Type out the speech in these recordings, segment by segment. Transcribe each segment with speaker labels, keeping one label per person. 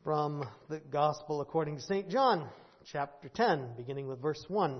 Speaker 1: From the Gospel according to St. John, chapter 10, beginning with verse 1.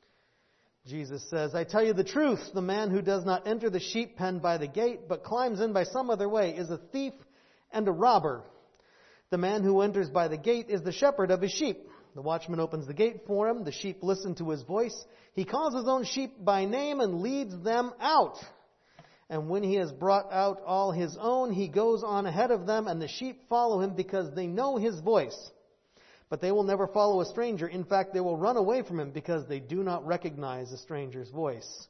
Speaker 1: Jesus says, I tell you the truth, the man who does not enter the sheep pen by the gate, but climbs in by some other way, is a thief and a robber. The man who enters by the gate is the shepherd of his sheep. The watchman opens the gate for him. The sheep listen to his voice. He calls his own sheep by name and leads them out. And when he has brought out all his own, he goes on ahead of them, and the sheep follow him because they know his voice. But they will never follow a stranger. In fact, they will run away from him because they do not recognize a stranger's voice.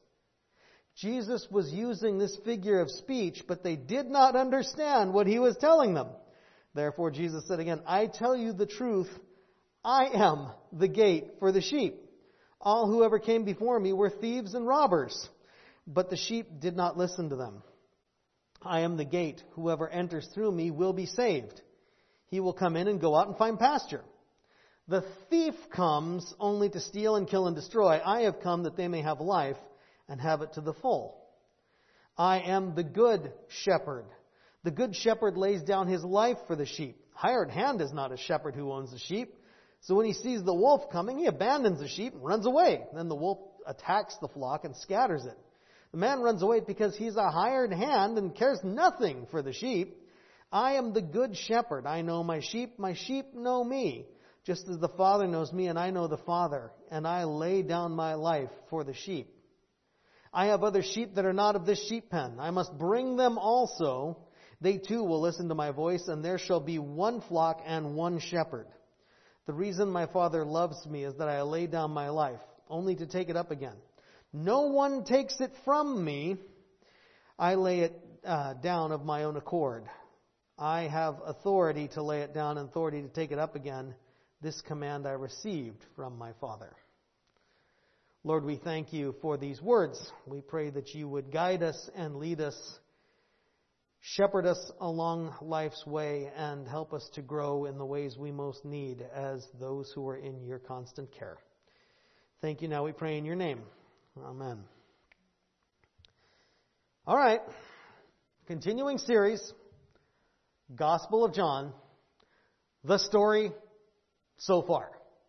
Speaker 1: Jesus was using this figure of speech, but they did not understand what he was telling them. Therefore, Jesus said again, I tell you the truth, I am the gate for the sheep. All who ever came before me were thieves and robbers, but the sheep did not listen to them. I am the gate. Whoever enters through me will be saved. He will come in and go out and find pasture. The thief comes only to steal and kill and destroy. I have come that they may have life and have it to the full. I am the good shepherd. The good shepherd lays down his life for the sheep. Hired hand is not a shepherd who owns the sheep. So when he sees the wolf coming, he abandons the sheep and runs away. Then the wolf attacks the flock and scatters it. The man runs away because he's a hired hand and cares nothing for the sheep. I am the good shepherd. I know my sheep know me, just as the Father knows me and I know the Father, and I lay down my life for the sheep. I have other sheep that are not of this sheep pen. I must bring them also. They too will listen to my voice, and there shall be one flock and one shepherd. The reason my Father loves me is that I lay down my life, only to take it up again. No one takes it from me. I lay it down of my own accord. I have authority to lay it down and authority to take it up again. This command I received from my Father. Lord, we thank you for these words. We pray that you would guide us and lead us, shepherd us along life's way, and help us to grow in the ways we most need as those who are in your constant care. Thank you. Now we pray in your name. Amen. All right. Continuing series, Gospel of John, the story so far.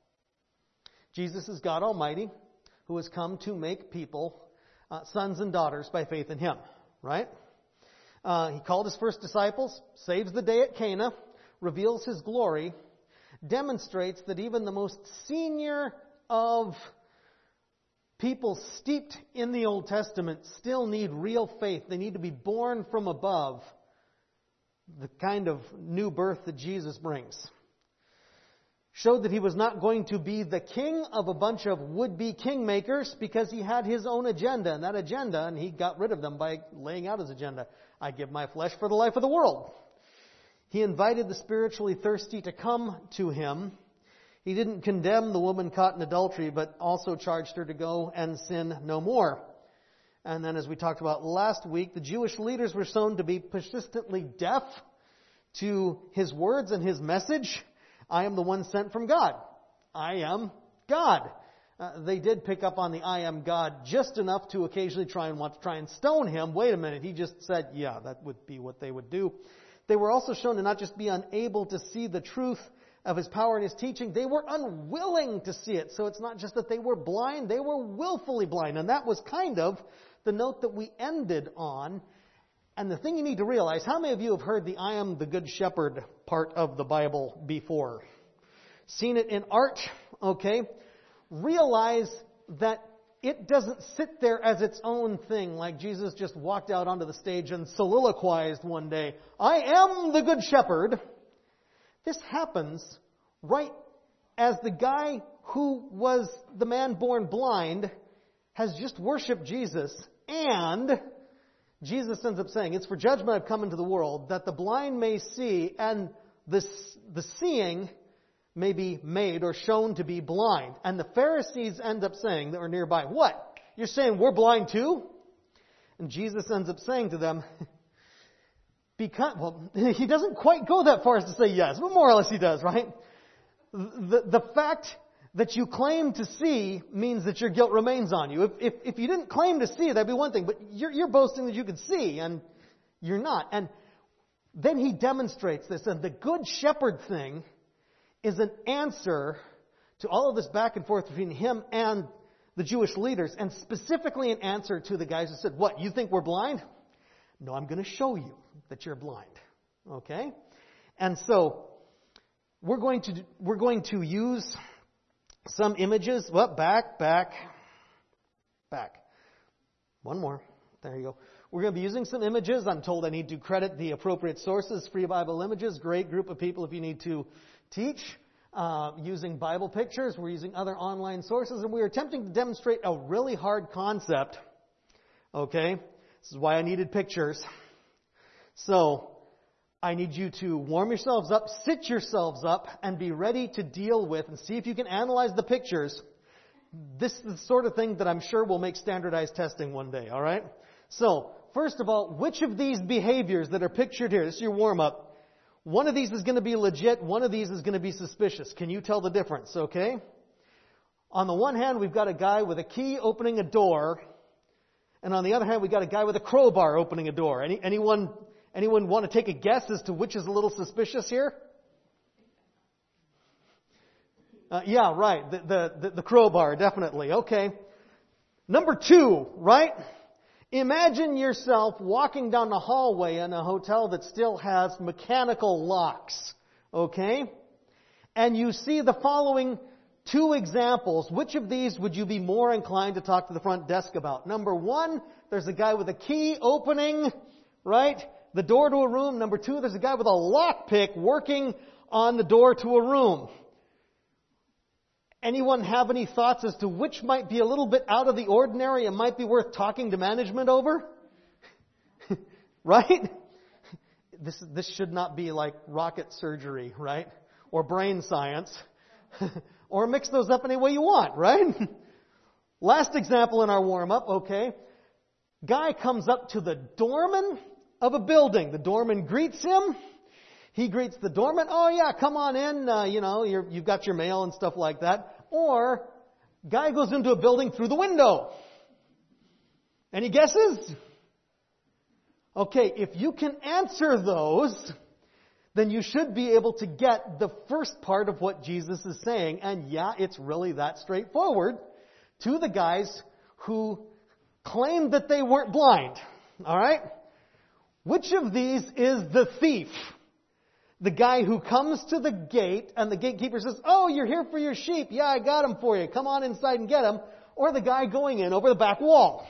Speaker 1: Jesus is God Almighty who has come to make people sons and daughters by faith in Him, right? He called His first disciples, saves the day at Cana, reveals His glory, demonstrates that even the most senior of people steeped in the Old Testament still need real faith. They need to be born from above, the kind of new birth that Jesus brings. Showed that He was not going to be the king of a bunch of would-be kingmakers because He had His own agenda. And that agenda, and He got rid of them by laying out His agenda. I give my flesh for the life of the world. He invited the spiritually thirsty to come to Him. He didn't condemn the woman caught in adultery, but also charged her to go and sin no more. And then, as we talked about last week, the Jewish leaders were shown to be persistently deaf to His words and His message. I am the one sent from God. I am God. They did pick up on the I am God just enough to occasionally want to try and stone Him. Wait a minute, He just said, yeah, that would be what they would do. They were also shown to not just be unable to see the truth of His power and His teaching, they were unwilling to see it. So it's not just that they were blind, they were willfully blind. And that was kind of the note that we ended on. And the thing you need to realize, how many of you have heard the I am the good shepherd part of the Bible before? Seen it in art, okay? Realize that it doesn't sit there as its own thing, like Jesus just walked out onto the stage and soliloquized one day, I am the good shepherd. This happens right as the guy who was the man born blind has just worshipped Jesus, and Jesus ends up saying, it's for judgment I've come into the world, that the blind may see, and the seeing may be made or shown to be blind. And the Pharisees end up saying, that were nearby, what? You're saying we're blind too? And Jesus ends up saying to them, He doesn't quite go that far as to say yes, but more or less He does, right? The fact that you claim to see means that your guilt remains on you. If you didn't claim to see, that'd be one thing, but you're boasting that you could see, and you're not. And then He demonstrates this, and the good shepherd thing is an answer to all of this back and forth between him and the Jewish leaders, and specifically an answer to the guys who said, what, you think we're blind? No, I'm going to show you that you're blind. Okay? And so, we're going to use some images. Well, back. One more. There you go. We're going to be using some images. I'm told I need to credit the appropriate sources. Free Bible Images, great group of people if you need to teach. Using Bible pictures. We're using other online sources. And we are attempting to demonstrate a really hard concept. Okay? This is why I needed pictures. So, I need you to warm yourselves up, sit yourselves up, and be ready to deal with and see if you can analyze the pictures. This is the sort of thing that I'm sure will make standardized testing one day, all right? So, first of all, which of these behaviors that are pictured here, this is your warm-up, one of these is going to be legit, one of these is going to be suspicious. Can you tell the difference, okay? On the one hand, we've got a guy with a key opening a door, and on the other hand, we've got a guy with a crowbar opening a door. Anyone want to take a guess as to which is a little suspicious here? Yeah, right. The crowbar, definitely. Okay. Number 2, right? Imagine yourself walking down the hallway in a hotel that still has mechanical locks. Okay? And you see the following 2 examples. Which of these would you be more inclined to talk to the front desk about? Number 1, there's a guy with a key opening, right? The door to a room. Number 2, there's a guy with a lockpick working on the door to a room. Anyone have any thoughts as to which might be a little bit out of the ordinary and might be worth talking to management over? Right? This should not be like rocket surgery, right? Or brain science. Or mix those up any way you want, right? Last example in our warm-up, okay. Guy comes up to the doorman of a building. The doorman greets him. He greets the doorman. Oh yeah, come on in. You've got your mail and stuff like that. Or, guy goes into a building through the window. Any guesses? Okay, if you can answer those, then you should be able to get the first part of what Jesus is saying. And yeah, it's really that straightforward to the guys who claimed that they weren't blind. Alright? Which of these is the thief? The guy who comes to the gate and the gatekeeper says, oh, you're here for your sheep. Yeah, I got them for you. Come on inside and get them. Or the guy going in over the back wall.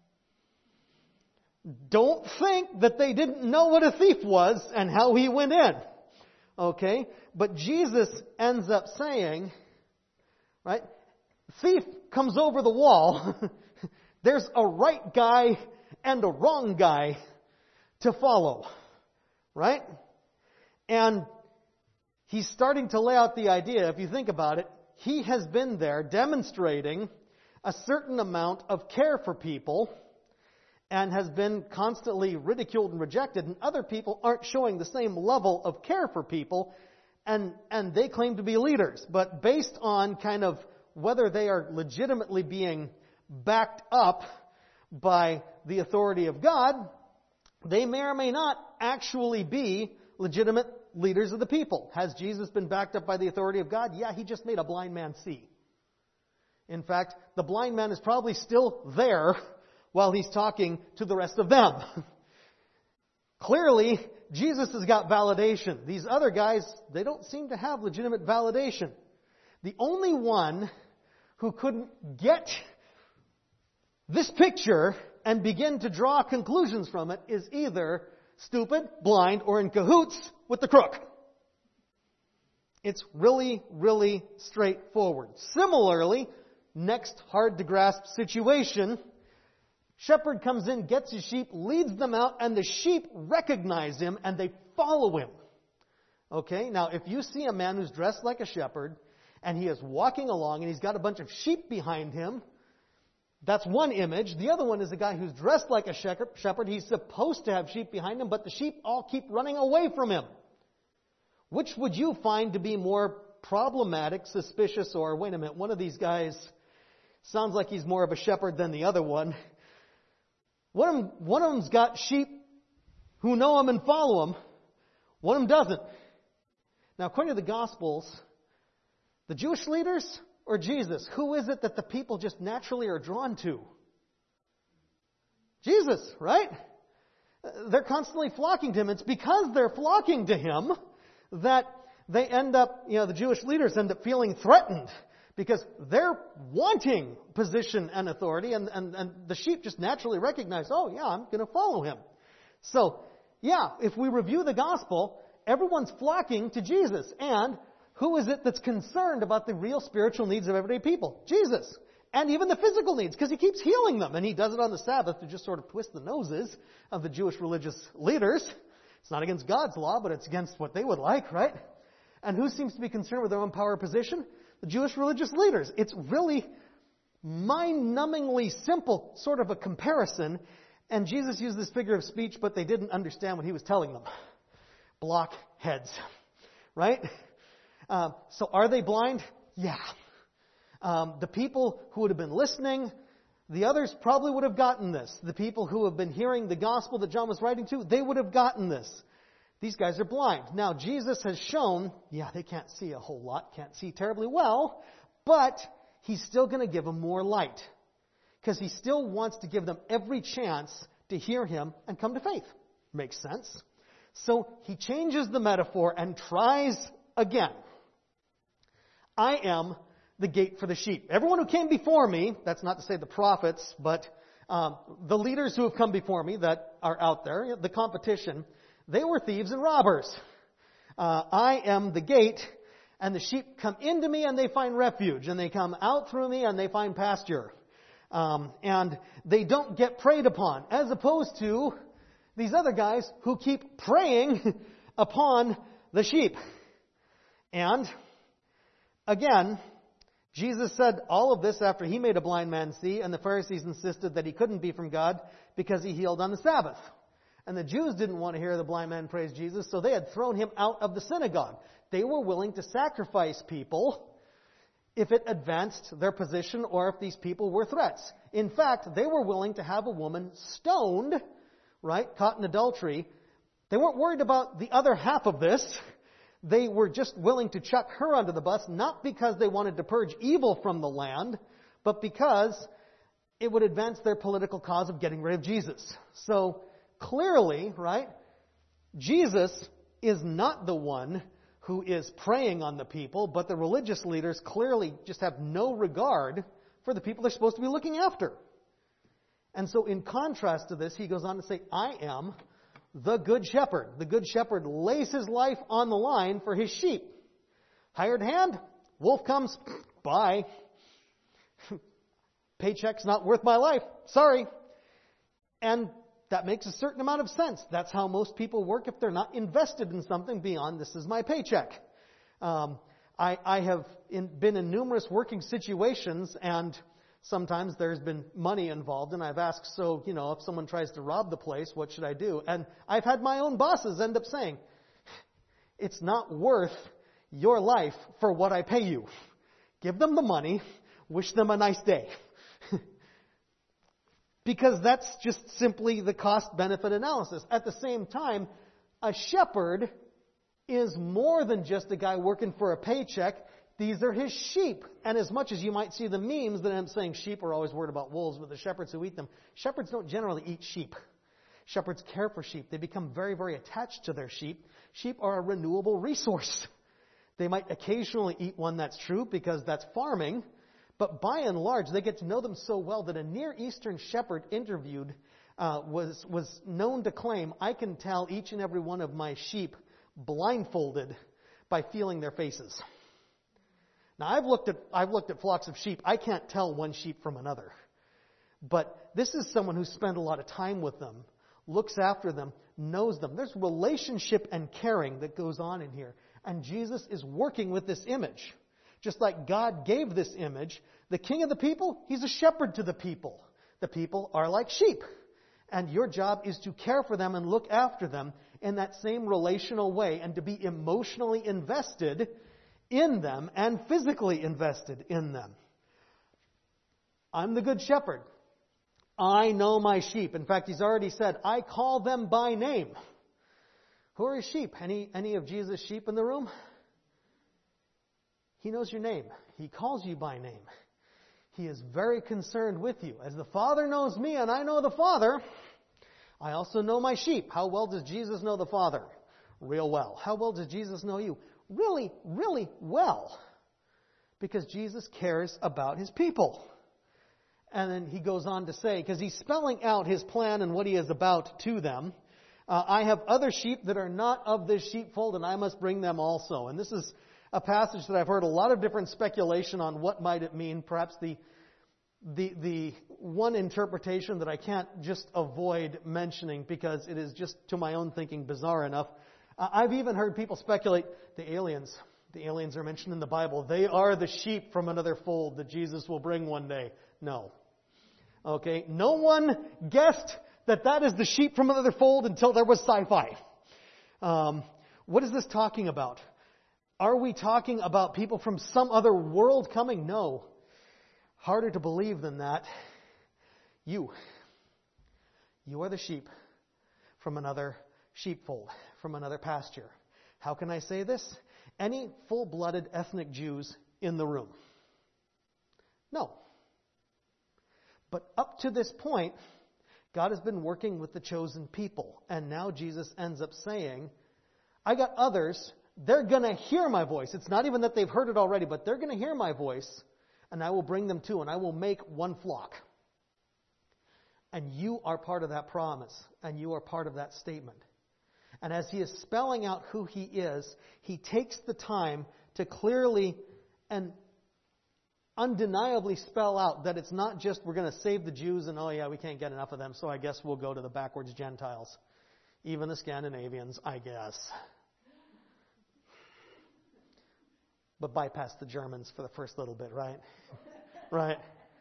Speaker 1: Don't think that they didn't know what a thief was and how he went in. Okay? But Jesus ends up saying, right, thief comes over the wall. There's a right guy and a wrong guy to follow. Right? And he's starting to lay out the idea, if you think about it, he has been there demonstrating a certain amount of care for people and has been constantly ridiculed and rejected, and other people aren't showing the same level of care for people, and they claim to be leaders. But based on kind of whether they are legitimately being backed up by the authority of God, they may or may not actually be legitimate leaders of the people. Has Jesus been backed up by the authority of God? Yeah, he just made a blind man see. In fact, the blind man is probably still there while he's talking to the rest of them. Clearly, Jesus has got validation. These other guys, they don't seem to have legitimate validation. The only one who couldn't get this picture and begin to draw conclusions from it is either stupid, blind, or in cahoots with the crook. It's really, really straightforward. Similarly, next hard to grasp situation, shepherd comes in, gets his sheep, leads them out, and the sheep recognize him and they follow him. Okay, now if you see a man who's dressed like a shepherd and he is walking along and he's got a bunch of sheep behind him, that's one image. The other one is a guy who's dressed like a shepherd. He's supposed to have sheep behind him, but the sheep all keep running away from him. Which would you find to be more problematic, suspicious, or, wait a minute, one of these guys sounds like he's more of a shepherd than the other one. One of them's got sheep who know him and follow him. One of them doesn't. Now, according to the Gospels, The Jewish leaders or Jesus? Who is it that the people just naturally are drawn to? Jesus, right? They're constantly flocking to him. It's because they're flocking to him that they end up, the Jewish leaders end up feeling threatened because they're wanting position and authority, and the sheep just naturally recognize, oh yeah, I'm going to follow him. So, if we review the gospel, everyone's flocking to Jesus. And who is it that's concerned about the real spiritual needs of everyday people? Jesus. And even the physical needs, because he keeps healing them. And he does it on the Sabbath to just sort of twist the noses of the Jewish religious leaders. It's not against God's law, but it's against what they would like, right? And who seems to be concerned with their own power position? The Jewish religious leaders. It's really mind-numbingly simple sort of a comparison. And Jesus used this figure of speech, but they didn't understand what he was telling them. Blockheads. Right? So are they blind? Yeah. The people who would have been listening, the others probably would have gotten this. The people who have been hearing the gospel that John was writing to, they would have gotten this. These guys are blind. Now, Jesus has shown, they can't see a whole lot, can't see terribly well, but he's still going to give them more light. Because he still wants to give them every chance to hear him and come to faith. Makes sense. So he changes the metaphor and tries again. I am the gate for the sheep. Everyone who came before me, that's not to say the prophets, but the leaders who have come before me that are out there, the competition, they were thieves and robbers. I am the gate, and the sheep come into me and they find refuge, and they come out through me and they find pasture. And they don't get preyed upon, as opposed to these other guys who keep preying upon the sheep. And again, Jesus said all of this after he made a blind man see, and the Pharisees insisted that he couldn't be from God because he healed on the Sabbath. And the Jews didn't want to hear the blind man praise Jesus, so they had thrown him out of the synagogue. They were willing to sacrifice people if it advanced their position or if these people were threats. In fact, they were willing to have a woman stoned, caught in adultery. They weren't worried about the other half of this. They were just willing to chuck her under the bus, not because they wanted to purge evil from the land, but because it would advance their political cause of getting rid of Jesus. So clearly, Jesus is not the one who is preying on the people, but the religious leaders clearly just have no regard for the people they're supposed to be looking after. And so in contrast to this, he goes on to say, I am the good shepherd. The good shepherd lays his life on the line for his sheep. Hired hand, wolf comes, bye. Paycheck's not worth my life. Sorry. And that makes a certain amount of sense. That's how most people work if they're not invested in something beyond this is my paycheck. I have been in numerous working situations, and sometimes there's been money involved, and I've asked, so, if someone tries to rob the place, what should I do? And I've had my own bosses end up saying, it's not worth your life for what I pay you. Give them the money, wish them a nice day. Because that's just simply the cost-benefit analysis. At the same time, a shepherd is more than just a guy working for a paycheck. These are his sheep. And as much as you might see the memes that I'm saying sheep are always worried about wolves, but the shepherds who eat them, shepherds don't generally eat sheep. Shepherds care for sheep. They become very, very attached to their sheep. Sheep are a renewable resource. They might occasionally eat one, that's true, because that's farming. But by and large, they get to know them so well that a Near Eastern shepherd interviewed was known to claim, I can tell each and every one of my sheep blindfolded by feeling their faces. Now, I've looked at flocks of sheep. I can't tell one sheep from another. But this is someone who spent a lot of time with them, looks after them, knows them. There's relationship and caring that goes on in here. And Jesus is working with this image. Just like God gave this image, the king of the people, he's a shepherd to the people. The people are like sheep. And your job is to care for them and look after them in that same relational way and to be emotionally invested in them and physically invested in them. I'm the good shepherd. I know my sheep. In fact, he's already said, I call them by name. Who are his sheep? Any of Jesus' sheep in the room? He knows your name. He calls you by name. He is very concerned with you. As the Father knows me and I know the Father, I also know my sheep. How well does Jesus know the Father? Real well. How well does Jesus know you? Really, really well. Because Jesus cares about His people. And then He goes on to say, because He's spelling out His plan and what He is about to them, I have other sheep that are not of this sheepfold, and I must bring them also. And this is a passage that I've heard a lot of different speculation on what might it mean. Perhaps the one interpretation that I can't just avoid mentioning because it is just, to my own thinking, bizarre enough. I've even heard people speculate the aliens. The aliens are mentioned in the Bible. They are the sheep from another fold that Jesus will bring one day. No. Okay? No one guessed that is the sheep from another fold until there was sci-fi. What is this talking about? Are we talking about people from some other world coming? No. Harder to believe than that. You are the sheep from another sheepfold, from another pasture. How can I say this? Any full-blooded ethnic Jews in the room? No. But up to this point, God has been working with the chosen people. And now Jesus ends up saying, I got others. They're going to hear my voice. It's not even that they've heard it already, but they're going to hear my voice, and I will bring them to, and I will make one flock. And you are part of that promise, and you are part of that statement. And as He is spelling out who He is, He takes the time to clearly and undeniably spell out that it's not just we're going to save the Jews and, oh yeah, we can't get enough of them, so I guess we'll go to the backwards Gentiles. Even the Scandinavians, I guess. But bypass the Germans for the first little bit, right? Right.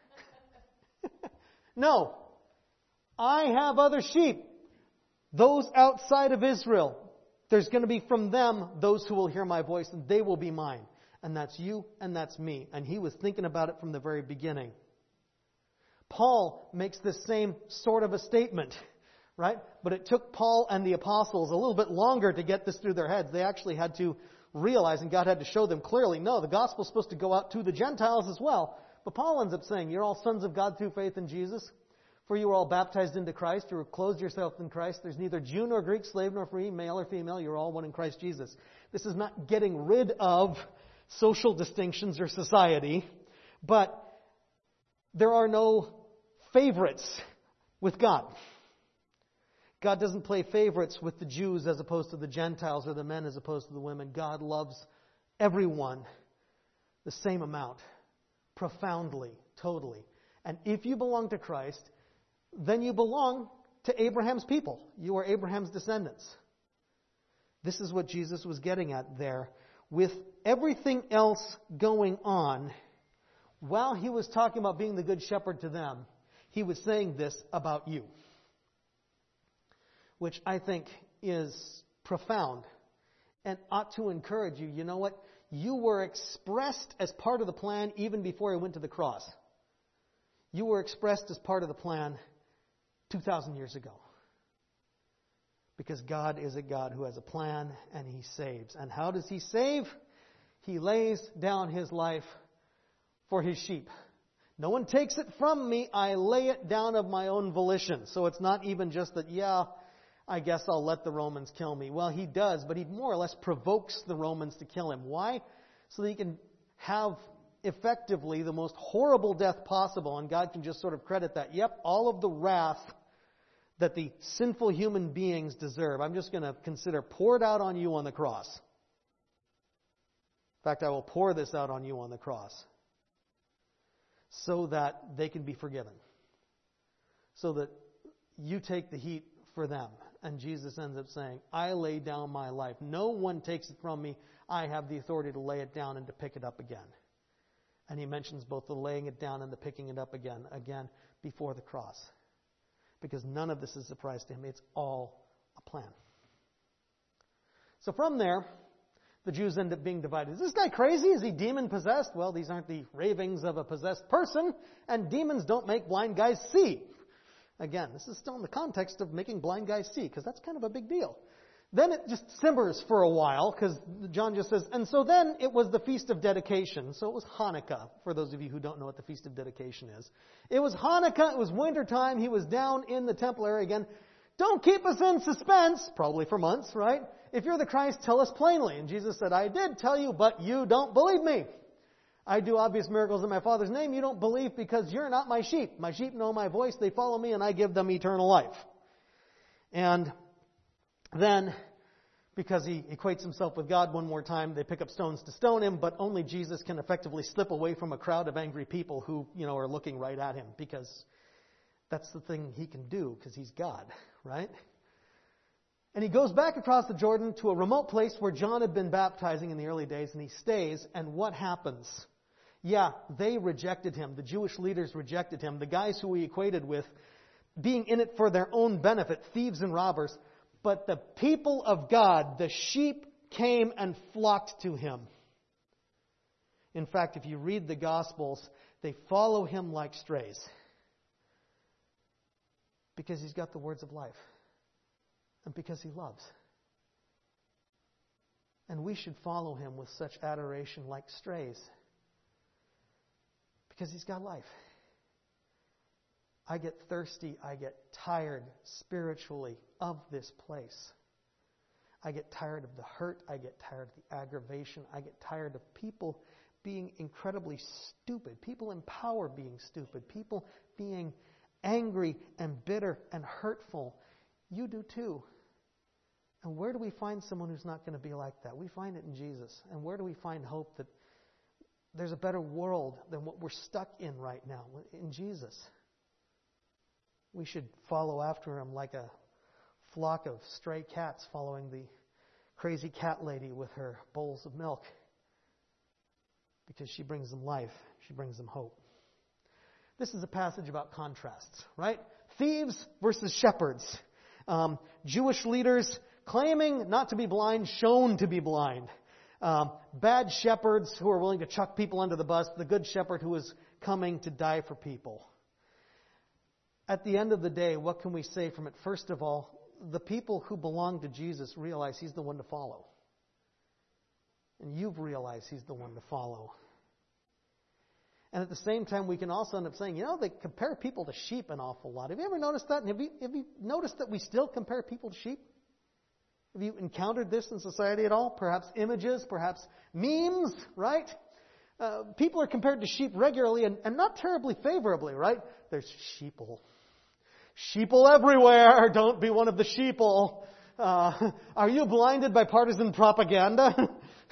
Speaker 1: No. I have other sheep. Those outside of Israel. There's going to be from them those who will hear my voice, and they will be mine. And that's you, and that's me. And He was thinking about it from the very beginning. Paul makes this same sort of a statement, right? But it took Paul and the apostles a little bit longer to get this through their heads. They actually had to realize, and God had to show them clearly, no, the gospel's supposed to go out to the Gentiles as well. But Paul ends up saying, you're all sons of God through faith in Jesus. For you are all baptized into Christ. You have clothed yourself in Christ. There's neither Jew nor Greek, slave nor free, male or female. You're all one in Christ Jesus. This is not getting rid of social distinctions or society, but there are no favorites with God. God doesn't play favorites with the Jews as opposed to the Gentiles or the men as opposed to the women. God loves everyone the same amount, profoundly, totally. And if you belong to Christ, then you belong to Abraham's people. You are Abraham's descendants. This is what Jesus was getting at there. With everything else going on, while He was talking about being the good shepherd to them, He was saying this about you, which I think is profound and ought to encourage you. You know what? You were expressed as part of the plan even before He went to the cross. You were expressed as part of the plan 2,000 years ago. Because God is a God who has a plan and He saves. And how does He save? He lays down His life for His sheep. No one takes it from me. I lay it down of my own volition. So it's not even just that, yeah, I guess I'll let the Romans kill me. Well, He does, but He more or less provokes the Romans to kill Him. Why? So that He can have effectively the most horrible death possible, and God can just sort of credit that. Yep, all of the wrath that the sinful human beings deserve, I'm just going to consider poured out on you on the cross. In fact, I will pour this out on you on the cross so that they can be forgiven. So that you take the heat for them. And Jesus ends up saying, I lay down my life. No one takes it from me. I have the authority to lay it down and to pick it up again. And He mentions both the laying it down and the picking it up again before the cross. Because none of this is a surprise to Him. It's all a plan. So from there, the Jews end up being divided. Is this guy crazy? Is he demon-possessed? Well, these aren't the ravings of a possessed person, and demons don't make blind guys see. Again, this is still in the context of making blind guys see, because that's kind of a big deal. Then it just simmers for a while, because John just says, and so then it was the Feast of Dedication. So it was Hanukkah, for those of you who don't know what the Feast of Dedication is. It was Hanukkah, it was wintertime, he was down in the temple area again. Don't keep us in suspense, probably for months, right? If you're the Christ, tell us plainly. And Jesus said, I did tell you, but you don't believe me. I do obvious miracles in my Father's name. You don't believe because you're not my sheep. My sheep know my voice, they follow me, and I give them eternal life. And then, because he equates himself with God one more time, they pick up stones to stone him, but only Jesus can effectively slip away from a crowd of angry people who, are looking right at him, because that's the thing he can do, because he's God, right? And he goes back across the Jordan to a remote place where John had been baptizing in the early days, and he stays, and what happens? Yeah, they rejected him. The Jewish leaders rejected him. The guys who he equated with being in it for their own benefit, thieves and robbers. But the people of God, the sheep, came and flocked to him. In fact, if you read the Gospels, they follow him like strays. Because he's got the words of life. And because he loves. And we should follow him with such adoration like strays. Because he's got life. I get thirsty, I get tired spiritually of this place. I get tired of the hurt, I get tired of the aggravation, I get tired of people being incredibly stupid, people in power being stupid, people being angry and bitter and hurtful. You do too. And where do we find someone who's not going to be like that? We find it in Jesus. And where do we find hope that there's a better world than what we're stuck in right now? In Jesus. We should follow after him like a flock of stray cats following the crazy cat lady with her bowls of milk. Because she brings them life. She brings them hope. This is a passage about contrasts, right? Thieves versus shepherds. Jewish leaders claiming not to be blind, shown to be blind. Bad shepherds who are willing to chuck people under the bus. The good shepherd who is coming to die for people. At the end of the day, what can we say from it? First of all, the people who belong to Jesus realize he's the one to follow. And you've realized he's the one to follow. And at the same time, we can also end up saying, they compare people to sheep an awful lot. Have you ever noticed that? And have you noticed that we still compare people to sheep? Have you encountered this in society at all? Perhaps images, perhaps memes, right? People are compared to sheep regularly and not terribly favorably, right? There's sheeple. Sheeple everywhere. Don't be one of the sheeple. Are you blinded by partisan propaganda?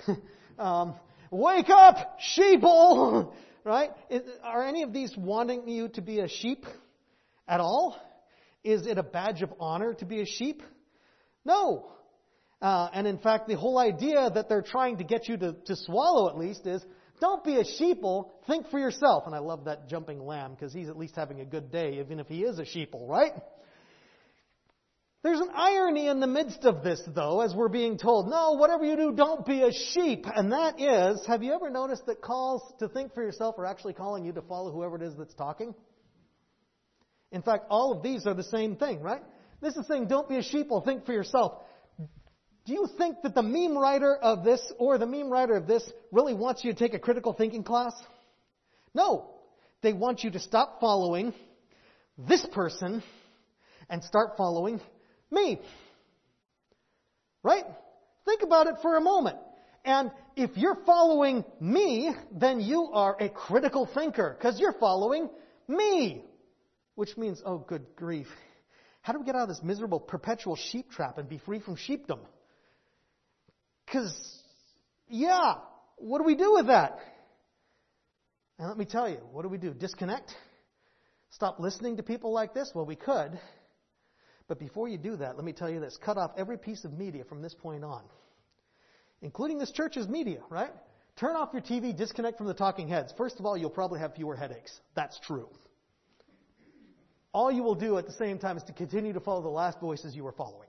Speaker 1: Wake up, sheeple! Right? Are any of these wanting you to be a sheep at all? Is it a badge of honor to be a sheep? No. And in fact, the whole idea that they're trying to get you to swallow at least is, don't be a sheeple, think for yourself. And I love that jumping lamb because he's at least having a good day, even if he is a sheeple, right? There's an irony in the midst of this, though, as we're being told, no, whatever you do, don't be a sheep. And that is, have you ever noticed that calls to think for yourself are actually calling you to follow whoever it is that's talking? In fact, all of these are the same thing, right? This is saying, don't be a sheeple, think for yourself. Do you think that the meme writer of this or the meme writer of this really wants you to take a critical thinking class? No. They want you to stop following this person and start following me. Right? Think about it for a moment. And if you're following me, then you are a critical thinker because you're following me. Which means, oh good grief. How do we get out of this miserable perpetual sheep trap and be free from sheepdom? Because, what do we do with that? And let me tell you, what do? Disconnect? Stop listening to people like this? Well, we could. But before you do that, let me tell you this. Cut off every piece of media from this point on. Including this church's media, right? Turn off your TV, disconnect from the talking heads. First of all, you'll probably have fewer headaches. That's true. All you will do at the same time is to continue to follow the last voices you were following.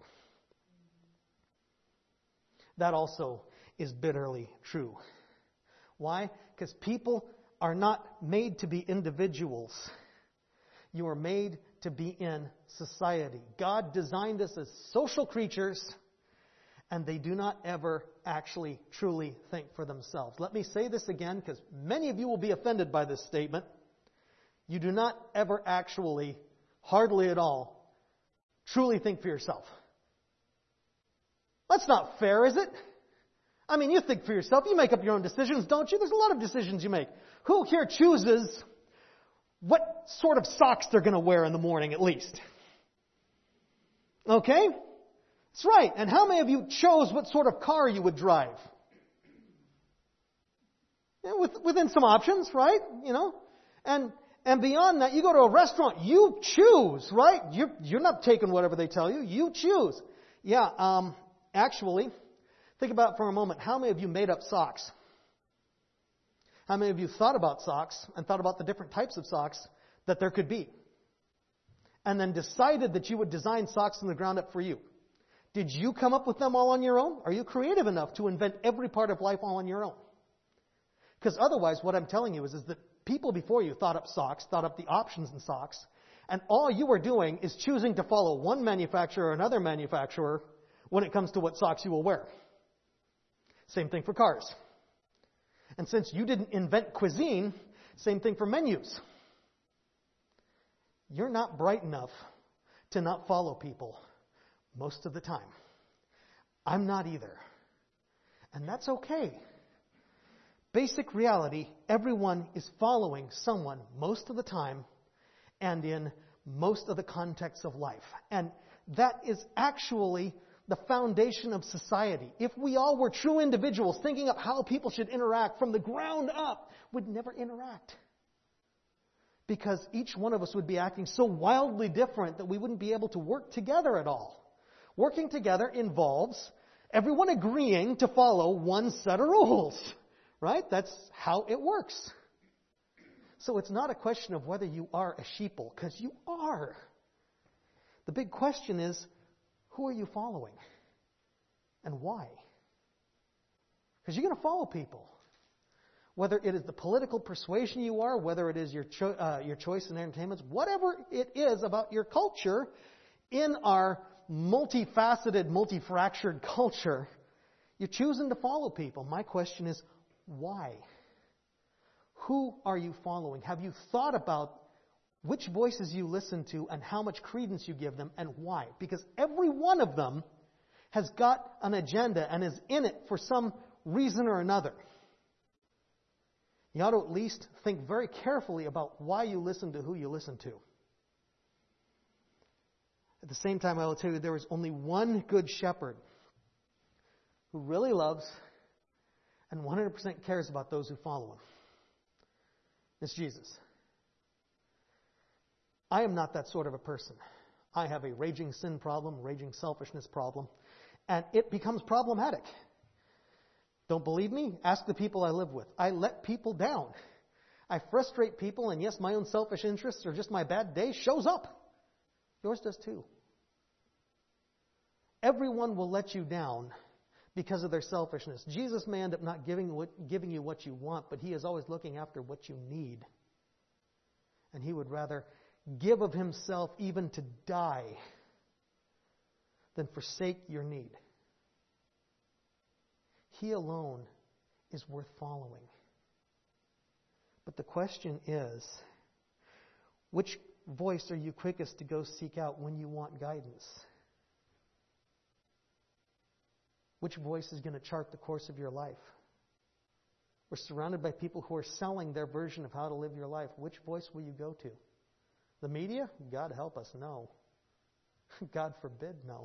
Speaker 1: That also is bitterly true. Why? Because people are not made to be individuals. You are made to be in society. God designed us as social creatures, and they do not ever actually truly think for themselves. Let me say this again, because many of you will be offended by this statement. You do not ever actually, hardly at all, truly think for yourself. That's not fair, is it? I mean, you think for yourself. You make up your own decisions, don't you? There's a lot of decisions you make. Who here chooses what sort of socks they're going to wear in the morning, at least? Okay? That's right. And how many of you chose what sort of car you would drive? Yeah, within some options, right? You know? And beyond that, you go to a restaurant, you choose, right? You're not taking whatever they tell you. You choose. Yeah, actually, think about it for a moment. How many of you made up socks? How many of you thought about socks and thought about the different types of socks that there could be? And then decided that you would design socks from the ground up for you. Did you come up with them all on your own? Are you creative enough to invent every part of life all on your own? Because otherwise, what I'm telling you is that people before you thought up socks, thought up the options in socks, and all you are doing is choosing to follow one manufacturer or another manufacturer when it comes to what socks you will wear. Same thing for cars. And since you didn't invent cuisine, same thing for menus. You're not bright enough to not follow people most of the time. I'm not either. And that's okay. Basic reality, everyone is following someone most of the time and in most of the contexts of life. And that is actually the foundation of society. If we all were true individuals thinking of how people should interact from the ground up, we'd never interact. Because each one of us would be acting so wildly different that we wouldn't be able to work together at all. Working together involves everyone agreeing to follow one set of rules. Right? That's how it works. So it's not a question of whether you are a sheeple, because you are. The big question is, who are you following? And why? Because you're going to follow people. Whether it is the political persuasion you are, whether it is your choice in entertainments, whatever it is about your culture, in our multifaceted, multifractured culture, you're choosing to follow people. My question is, why? Who are you following? Have you thought about which voices you listen to and how much credence you give them and why? Because every one of them has got an agenda and is in it for some reason or another. You ought to at least think very carefully about why you listen to who you listen to. At the same time, I will tell you there is only one good shepherd who really loves and 100% cares about those who follow him. It's Jesus. I am not that sort of a person. I have a raging sin problem, raging selfishness problem, and it becomes problematic. Don't believe me? Ask the people I live with. I let people down. I frustrate people, and yes, my own selfish interests or just my bad day shows up. Yours does too. Everyone will let you down because of their selfishness. Jesus may end up not giving you what you want, but He is always looking after what you need. And He would rather give of Himself even to die than forsake your need. He alone is worth following. But the question is, which voice are you quickest to go seek out when you want guidance? Which voice is going to chart the course of your life? We're surrounded by people who are selling their version of how to live your life. Which voice will you go to? The media? God help us, no. God forbid, no.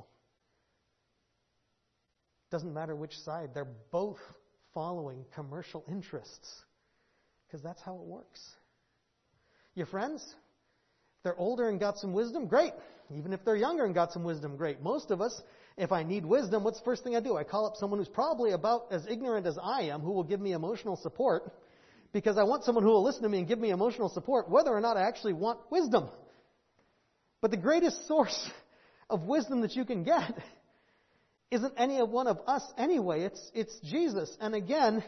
Speaker 1: Doesn't matter which side. They're both following commercial interests. Because that's how it works. Your friends, if they're older and got some wisdom, great. Even if they're younger and got some wisdom, great. Most of us, if I need wisdom, what's the first thing I do? I call up someone who's probably about as ignorant as I am, who will give me emotional support, because I want someone who will listen to me and give me emotional support, whether or not I actually want wisdom. But the greatest source of wisdom that you can get isn't any one of us anyway. It's Jesus. And again,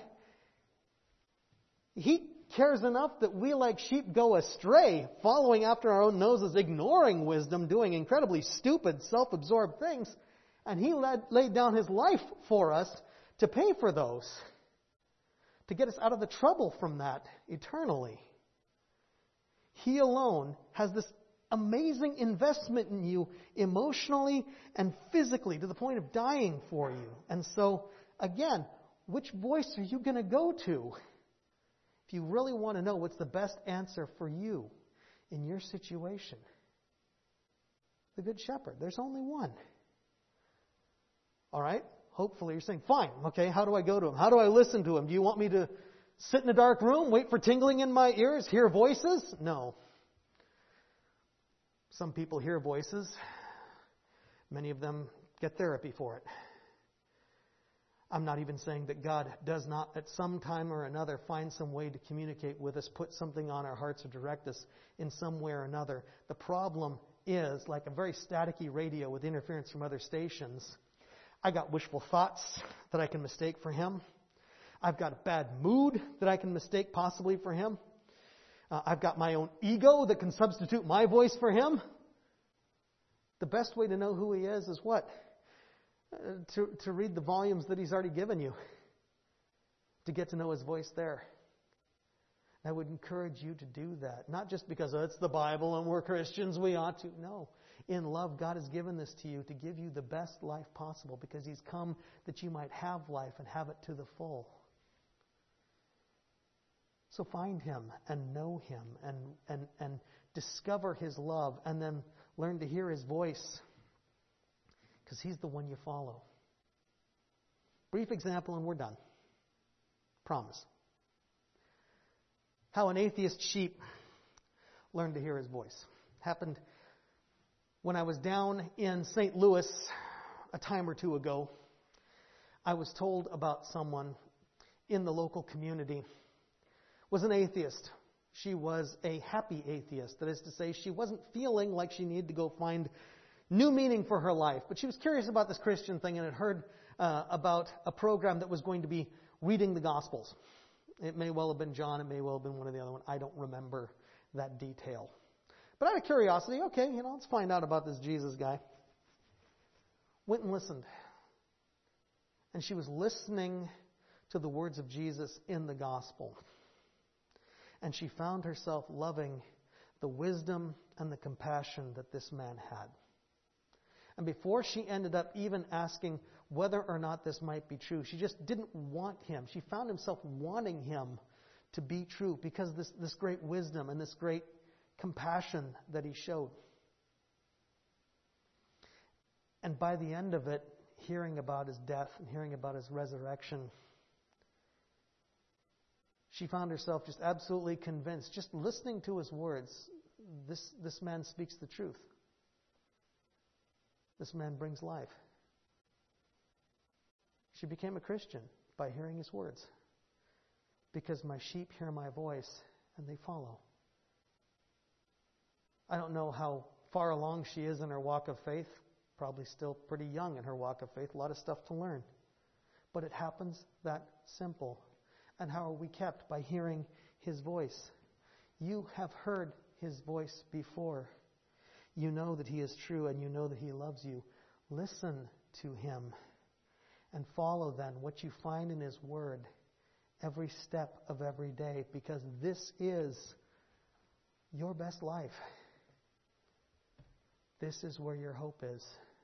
Speaker 1: He cares enough that we like sheep go astray, following after our own noses, ignoring wisdom, doing incredibly stupid, self-absorbed things. And He laid down His life for us to pay for those, to get us out of the trouble from that eternally. He alone has this amazing investment in you emotionally and physically to the point of dying for you. And so, again, which voice are you going to go to? If you really want to know what's the best answer for you in your situation, the Good Shepherd. There's only one. All right? Hopefully you're saying, fine, okay, how do I go to Him? How do I listen to Him? Do you want me to sit in a dark room, wait for tingling in my ears, hear voices? No. Some people hear voices. Many of them get therapy for it. I'm not even saying that God does not at some time or another find some way to communicate with us, put something on our hearts or direct us in some way or another. The problem is, like a very staticky radio with interference from other stations, I got wishful thoughts that I can mistake for Him. I've got a bad mood that I can mistake possibly for Him. I've got my own ego that can substitute my voice for Him. The best way to know who He is what? To read the volumes that He's already given you. To get to know His voice there. I would encourage you to do that. Not just because it's the Bible and we're Christians, we ought to. No. In love, God has given this to you to give you the best life possible because He's come that you might have life and have it to the full. So find Him and know Him and discover His love and then learn to hear His voice because He's the one you follow. Brief example and we're done. Promise. How an atheist sheep learned to hear His voice. Happened when I was down in St. Louis a time or two ago. I was told about someone in the local community was an atheist. She was a happy atheist. That is to say, she wasn't feeling like she needed to go find new meaning for her life. But she was curious about this Christian thing and had heard about a program that was going to be reading the Gospels. It may well have been John. It may well have been one of the other ones. I don't remember that detail. But out of curiosity, okay, let's find out about this Jesus guy. Went and listened. And she was listening to the words of Jesus in the Gospel. And she found herself loving the wisdom and the compassion that this man had. And before she ended up even asking whether or not this might be true, she just didn't want him. She found herself wanting him to be true because this great wisdom and this great compassion that he showed. And by the end of it, hearing about his death and hearing about his resurrection, she found herself just absolutely convinced, just listening to his words, this man speaks the truth. This man brings life. She became a Christian by hearing his words. Because my sheep hear my voice and they follow. I don't know how far along she is in her walk of faith. Probably still pretty young in her walk of faith. A lot of stuff to learn. But it happens that simple. And how are we kept? By hearing his voice. You have heard his voice before. You know that he is true and you know that he loves you. Listen to him and follow then what you find in his word every step of every day, because this is your best life. This is where your hope is.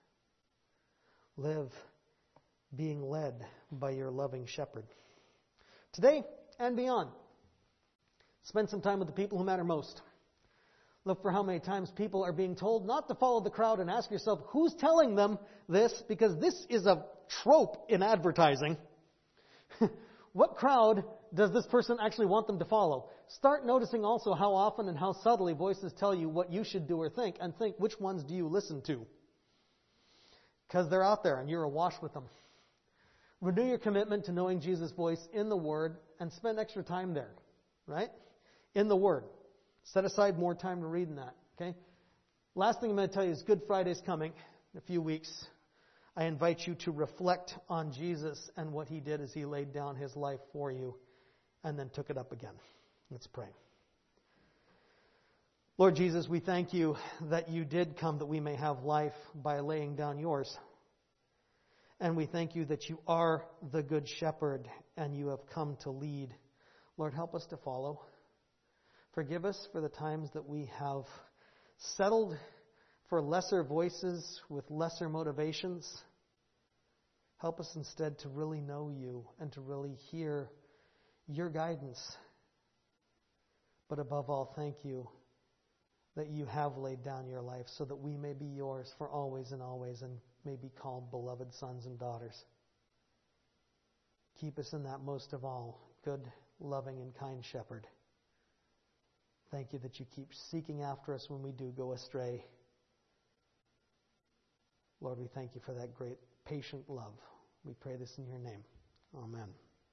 Speaker 1: Live being led by your loving shepherd. Today and beyond, spend some time with the people who matter most. Look for how many times people are being told not to follow the crowd and ask yourself, who's telling them this? Because this is a trope in advertising. What crowd does this person actually want them to follow? Start noticing also how often and how subtly voices tell you what you should do or think, and think, which ones do you listen to? Because they're out there and you're awash with them. Renew your commitment to knowing Jesus' voice in the Word and spend extra time there, right? In the Word. Set aside more time to read in that, okay? Last thing I'm going to tell you is Good Friday's coming in a few weeks. I invite you to reflect on Jesus and what he did as he laid down his life for you and then took it up again. Let's pray. Lord Jesus, we thank you that you did come that we may have life by laying down yours. And we thank you that you are the good shepherd and you have come to lead. Lord, help us to follow. Forgive us for the times that we have settled for lesser voices with lesser motivations. Help us instead to really know you and to really hear your guidance. But above all, thank you that you have laid down your life so that we may be yours for always and always and may be called beloved sons and daughters. Keep us in that most of all, good, loving, and kind shepherd. Thank you that you keep seeking after us when we do go astray. Lord, we thank you for that great patient love. We pray this in your name. Amen.